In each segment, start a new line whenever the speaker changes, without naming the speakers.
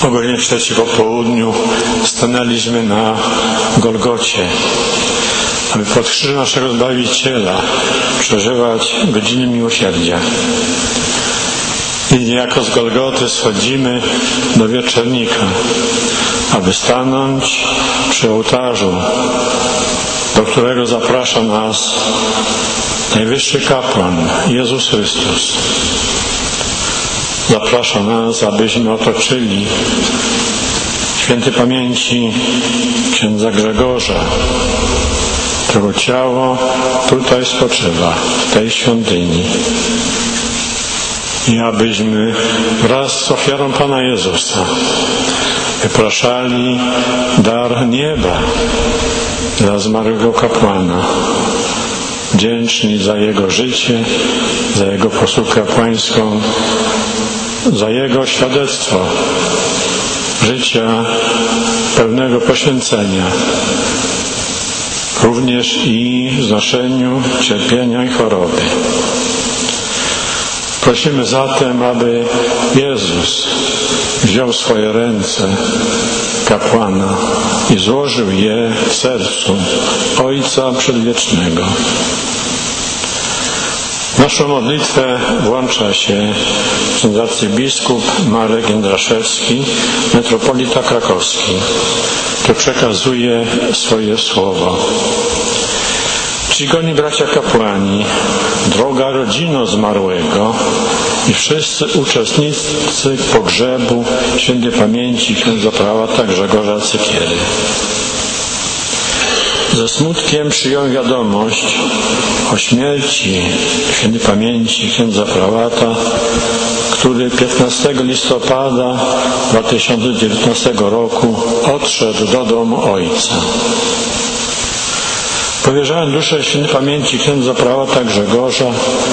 O godzinie 3 po południu stanęliśmy na Golgocie, aby pod krzyżem naszego Zbawiciela przeżywać godziny miłosierdzia. I niejako z Golgoty schodzimy do wieczernika, aby stanąć przy ołtarzu, do którego zaprasza nas Najwyższy Kapłan, Jezus Chrystus. Zaprasza nas, abyśmy otoczyli świętej pamięci księdza Grzegorza, którego ciało tutaj spoczywa, w tej świątyni. I abyśmy wraz z ofiarą Pana Jezusa wypraszali dar nieba dla zmarłego kapłana, wdzięczni za jego życie, za jego posługę kapłańską, za jego świadectwo życia pełnego poświęcenia, również i w znoszeniu cierpienia i choroby. Prosimy zatem, aby Jezus wziął w swoje ręce kapłana i złożył je w sercu Ojca Przedwiecznego. W naszą modlitwę włącza się ksiądz arcybiskup Marek Jędraszewski, metropolita krakowski, który przekazuje swoje słowo. Czcigodni bracia kapłani, droga rodzino zmarłego i wszyscy uczestnicy pogrzebu świętej pamięci księdza prałata Grzegorza Cykiery. Ze smutkiem przyjąłem wiadomość o śmierci świętej pamięci księdza prałata, który 15 listopada 2019 roku odszedł do domu Ojca. Powierzałem duszę świętej pamięci księdza prałata Grzegorza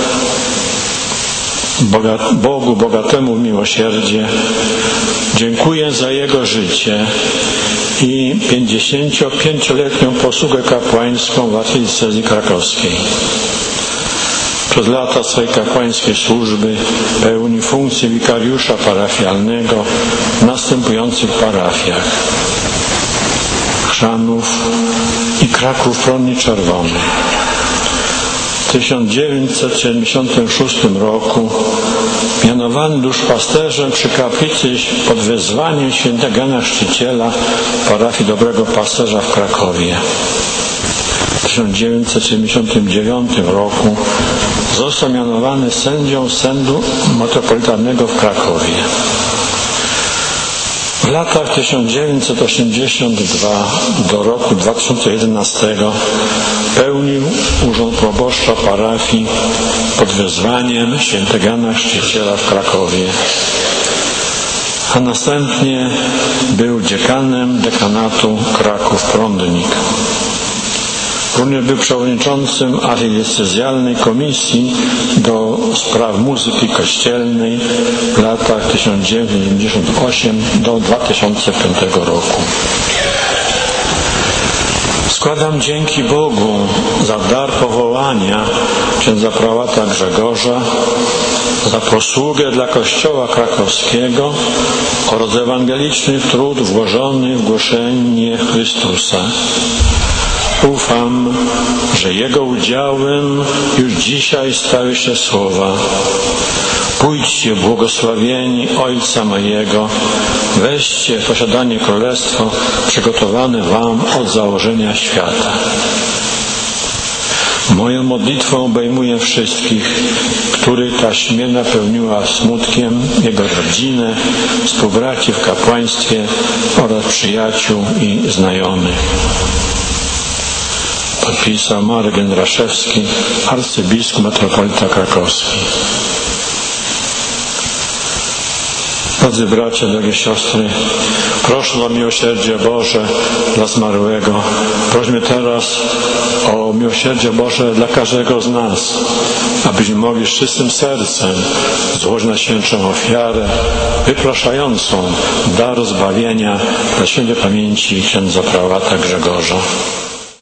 Bogu bogatemu w miłosierdzie. Dziękuję za jego życie i 55-letnią posługę kapłańską w archidiecezji krakowskiej. Przez lata swojej kapłańskiej służby pełni funkcję wikariusza parafialnego w następujących parafiach: Chrzanów i Kraków Prądnik Czerwony. W 1976 roku mianowany duszpasterzem przy kaplicy pod wezwaniem świętego Jana Chrzciciela parafii Dobrego Pasterza w Krakowie. W 1979 roku został mianowany sędzią Sądu Metropolitalnego w Krakowie. W latach 1982 do roku 2011 pełnił urząd proboszcza parafii pod wezwaniem świętego Jana Chrzciciela w Krakowie, a następnie był dziekanem dekanatu Kraków-Prądnik. Również był przewodniczącym archidiecezjalnej komisji do spraw muzyki kościelnej w latach 1998 do 2005 roku. Składam dzięki Bogu za dar powołania księdza prałata Grzegorza, za posługę dla Kościoła krakowskiego oraz ewangeliczny trud włożony w głoszenie Chrystusa. Ufam, że Jego udziałem już dzisiaj stały się słowa: pójdźcie błogosławieni Ojca mojego, weźcie w posiadanie królestwo przygotowane wam od założenia świata. Moją modlitwą obejmuję wszystkich, których ta śmierć napełniła smutkiem, jego rodzinę, współbraci w kapłaństwie oraz przyjaciół i znajomych. Podpisał Marek Jędraszewski, arcybiskup metropolita krakowski. Drodzy bracia, drogie siostry, proszę o miłosierdzie Boże dla zmarłego. Prośmy teraz o miłosierdzie Boże dla każdego z nas, abyśmy mogli z czystym sercem złożyć na świętszą ofiarę wypraszającą dar zbawienia dla świętej pamięci księdza prałata Grzegorza.